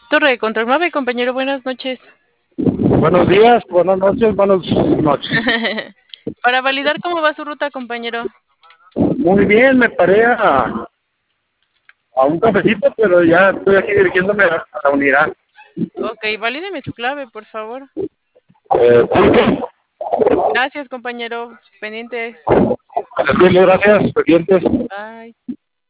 Torre de Control Mave, compañero, buenas noches. Buenos días, buenas noches, buenas noches. Para validar cómo va su ruta, compañero. Muy bien, me paré a un cafecito, pero ya estoy aquí dirigiéndome a la unidad. Ok, valídeme su clave, por favor. ¿Punto? Gracias, compañero. Pendiente. Gracias, pendientes. Bye.